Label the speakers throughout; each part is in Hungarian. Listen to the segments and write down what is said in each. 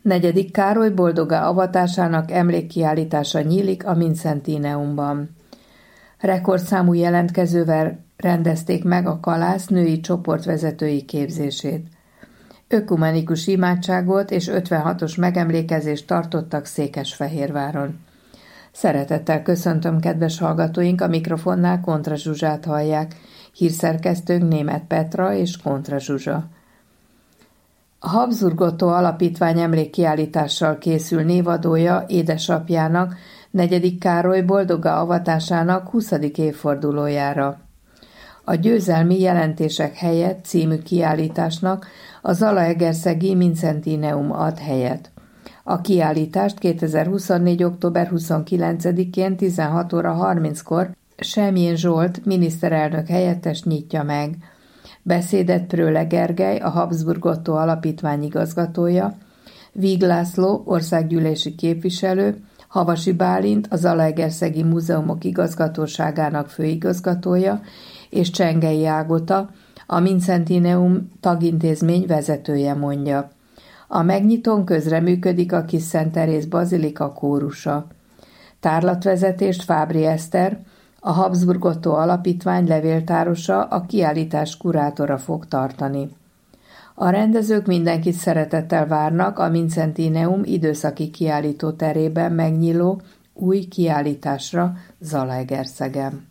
Speaker 1: Negyedik Károly boldogá avatásának emlékkiállítása nyílik a Vincentineumban. Rekordszámú jelentkezővel rendezték meg a kalász női csoportvezetői képzését. Ökumenikus imádságot és 56-os megemlékezést tartottak Székesfehérváron. Szeretettel köszöntöm kedves hallgatóink, a mikrofonnál Kontra Zsuzsát hallják, hírszerkesztőnk Németh Petra és Kontra Zsuzsa. A Habsburg Otto Alapítvány emlékkiállítással készül névadója édesapjának, 4. Károly boldogá avatásának 20. évfordulójára. A győzelmi jelentések helyett című kiállításnak a Zalaegerszegi Vincentineum ad helyet. A kiállítást 2024. október 29-én 16 óra 30-kor Semjén Zsolt miniszterelnök helyettes nyitja meg. Beszédet Pröle Gergely, a Habsburg Otto Alapítvány igazgatója, Víg László, országgyűlési képviselő, Havasi Bálint, a Zalaegerszegi Múzeumok Igazgatóságának főigazgatója, és Csengei Ágota, a Vincentineum tagintézmény vezetője mondja. A megnyitón közreműködik a Kis Szent Teréz Bazilika kórusa. Tárlatvezetést Fábri Eszter, a Habsburg Otto Alapítvány levéltárosa, a kiállítás kurátora fog tartani. A rendezők mindenkit szeretettel várnak a Vincentineum időszaki kiállító terében megnyíló új kiállításra Zalaegerszegen.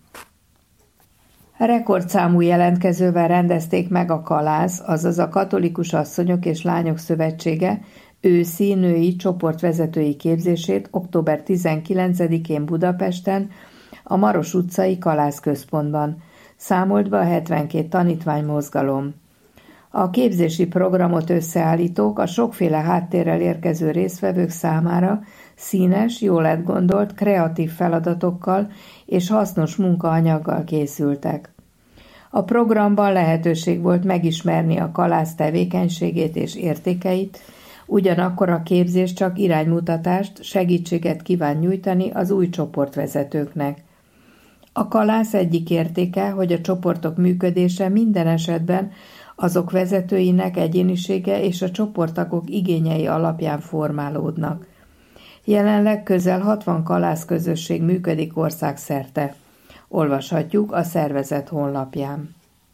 Speaker 1: Rekordszámú jelentkezővel rendezték meg a Kalász, azaz a Katolikus Asszonyok és Lányok Szövetsége őszi női csoportvezetői képzését október 19-én Budapesten, a Maros utcai Kalász központban. Számolt be a 72 tanítványmozgalom. A képzési programot összeállítók a sokféle háttérrel érkező résztvevők számára színes, jól átgondolt, kreatív feladatokkal és hasznos munkaanyaggal készültek. A programban lehetőség volt megismerni a kalász tevékenységét és értékeit, ugyanakkor a képzés csak iránymutatást, segítséget kíván nyújtani az új csoportvezetőknek. A kalász egyik értéke, hogy a csoportok működése minden esetben azok vezetőinek egyénisége és a csoporttagok igényei alapján formálódnak. Jelenleg közel 60 kalász közösség működik országszerte. Olvashatjuk a szervezet honlapján.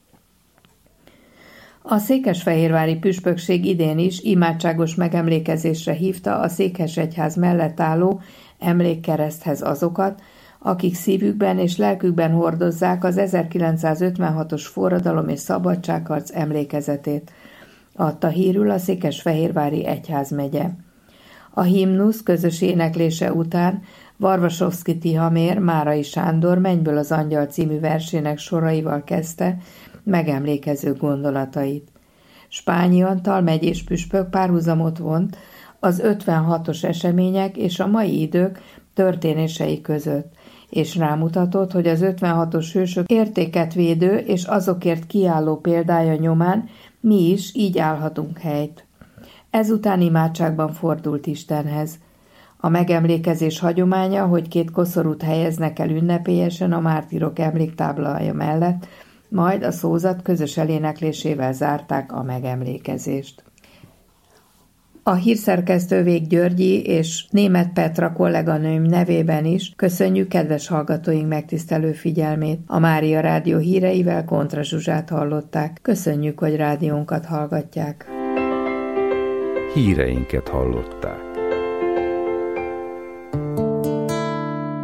Speaker 1: A székesfehérvári püspökség idén is imádságos megemlékezésre hívta a Székesegyház mellett álló emlékkereszthez azokat, akik szívükben és lelkükben hordozzák az 1956-os forradalom és szabadságharc emlékezetét, adta hírül a Székesfehérvári egyházmegye. A himnusz közös éneklése után Varvasovszky Tihamér Márai Sándor Mennyből az angyal című versének soraival kezdte megemlékező gondolatait. Spányi Antal megyés püspök párhuzamot vont az 56-os események és a mai idők történései között, és rámutatott, hogy az 56-os hősök értéket védő és azokért kiálló példája nyomán mi is így állhatunk helyt. Ezután imádságban fordult Istenhez. A megemlékezés hagyománya, hogy 2 koszorút helyeznek el ünnepélyesen a mártírok emléktáblája mellett, majd a szózat közös eléneklésével zárták a megemlékezést. A hírszerkesztő Vég Györgyi és Németh Petra kolléganőm nevében is köszönjük kedves hallgatóink megtisztelő figyelmét. A Mária Rádió híreivel Kontra Zsuzsát hallották. Köszönjük, hogy rádiónkat hallgatják.
Speaker 2: Híreinket hallották.